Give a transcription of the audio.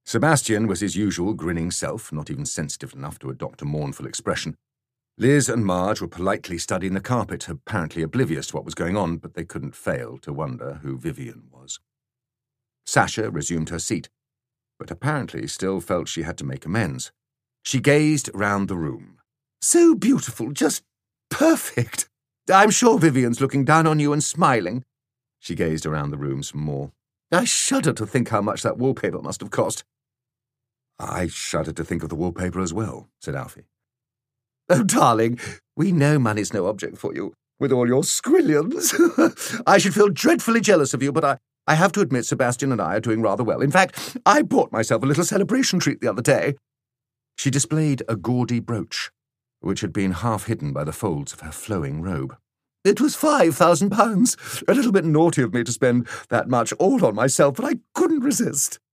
Sebastian was his usual grinning self, not even sensitive enough to adopt a mournful expression. Liz and Marge were politely studying the carpet, apparently oblivious to what was going on, but they couldn't fail to wonder who Vivian was. Sasha resumed her seat, but apparently still felt she had to make amends. She gazed round the room. "So beautiful, just perfect. I'm sure Vivian's looking down on you and smiling." She gazed around the room some more. "I shudder to think how much that wallpaper must have cost." "I shudder to think of the wallpaper as well," said Alfie. "Oh, darling, we know money's no object for you, with all your squillions. I should feel dreadfully jealous of you, but I have to admit Sebastian and I are doing rather well. In fact, I bought myself a little celebration treat the other day." She displayed a gaudy brooch, which had been half hidden by the folds of her flowing robe. "It was £5,000. A little bit naughty of me to spend that much all on myself, but I couldn't resist."